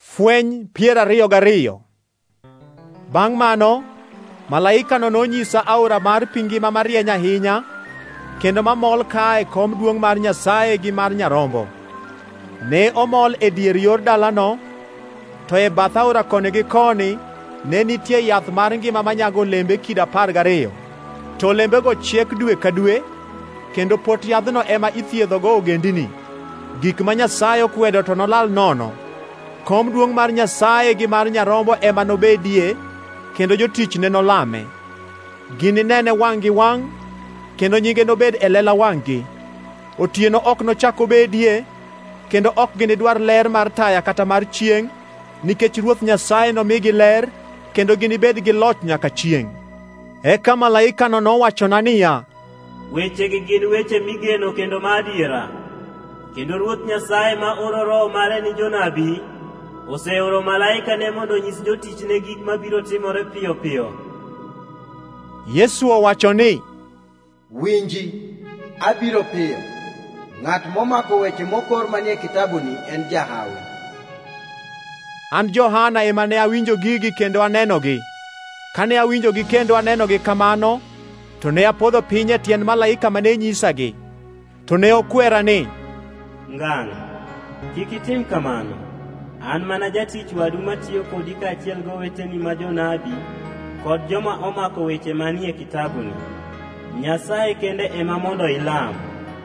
Fweny 22. Bang' mano, malaikano nonyisa aora mar pi ngima marieny ahinya, kendo mamol kae kom duongʼ mar Nyasaye gi mar Nyarombo. Ne omol e dier yor dalano, to e bath aora koni gi koni ne nitie yath mar ngima manyago olembe kido 12, to olembego chiek dwe ka dwe, kendo pot yadhno ema ithiedhogo ogendini. Gik ma Nyasaye okwedo to nolal nono. Kom duongʼ mar Nyasaye gi mar Nyarombo ema nobedie, kendo jotichne nolame. Gininene wangʼ gi wangʼ, kendo nyinge nobed e lela wangʼ-gi. Otieno ok nochak obedie, kendo ok ginidwar ler mar taya kata mar chiengʼ, nikech Ruoth Nyasaye nomigi ler, kendo ginibed gi loch nyaka chiengʼ. Eka malaikano nowachona niya, wechegi gin weche migeno kendo ma adiera. Kendo Ruoth Nyasaye ma oro Roho mare ni jonabi, oseoro malaikane mondo onyis jotichne gik mabiro timore piyo piyo. Yesu owacho ni, winji, abiro piyo. Ng'at momako weche mokor manie kitabuni en jahawi. An Johana ema ne awinjo gigi kendo anenogi. Kane awinjogi kendo anenogi kamano, to ne apodho piny e tiend malaika mane nyisagi. To ne okwera ni, ng'ang', kik itim kamano. An mana jatich wadu matiyo kodi kaachiel goweteni ma jonabi kod joma omako weche manie kitabuni. Nyasaye kende ema mondo ilam.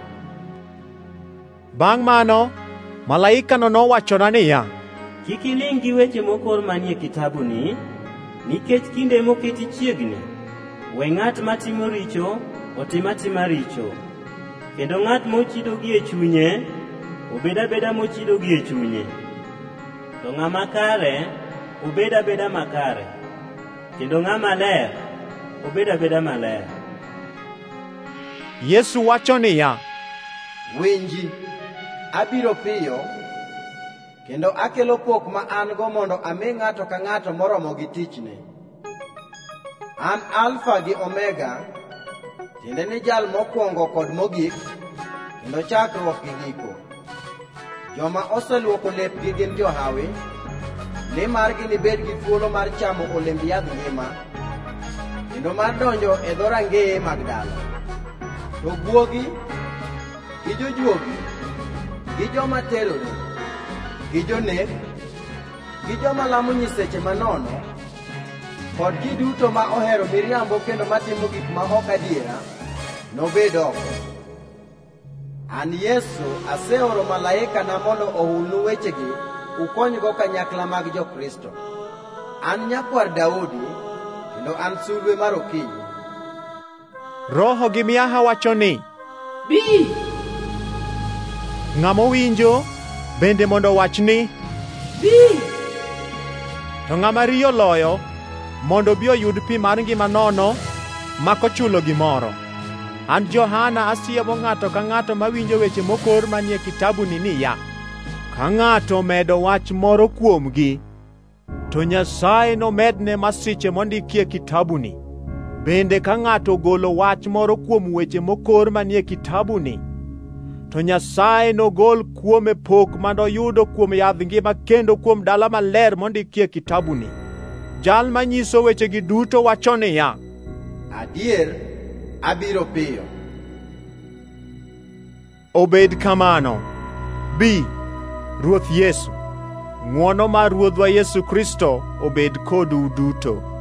Bang' mano, malaikano nowachona niya, kik iling' gi weche mokor manie kitabuni, nikech kinde moketi chiegni. We ng'at matimo richo otim atima richo, kendo ng'at mochido gi e chunye obed abeda mochido gi e chunye. To ng'ama kare obed abeda makare, kendo ng'ama ler obed abeda maler. Yesu wacho niya, winji, abiro piyo, kendo akelo pok ma an-go mondo ami ng'ato ka ng'ato moromo gi tichne. An Alfa gi Omega, tiende ni jal mokwongo kod mogik, kendo chakruok gi giko. Joma oseluoko lepgi gin johawi, nimar ginibed gi thuolo mar chamo olemb yadh ngima, kendo mar donjo e dhorangeye mag dala. To guogi, gi jojuogi, gi joma terore, gi jonek, gi joma lamo nyiseche manono, kod ji duto ma ohero miriambo kendo matimo gik ma ok adiera, nobed oko. An Yesu aseoro malaikana mondo ohulnu wechegi ukonygo kanyakla mag jo-Kristo. An nyakwar Daudi, kendo an sulwe mar okinyi. Roho gi miaha wacho ni, bi! Ng'ama owinjo bende mondo wach ni, bi! To ng'ama riyo loyo mondo bi oyud pi mar ngima nono mak ochulo gimoro. An Johana asiemo ng'ato ka ng'ato mawinjo weche mokor manie kitabuni niya, ka ng'ato medo wach moro kuomgi, to Nyasaye nomedne masiche mondikie kitabuni. Bende ka ng'ato golo wach moro kuom weche mokor manie kitabuni, to Nyasaye nogol kuome pok manoyudo kuom yadh ngima kendo kuom dala maler mondikie kitabuni. Jal manyiso wechegi duto wacho niya, adier, abiro piyo. Obed kamano. Bi, Ruoth Yesu. Ng'wono mar Ruodhwa Yesu Kristo obed kodu duto.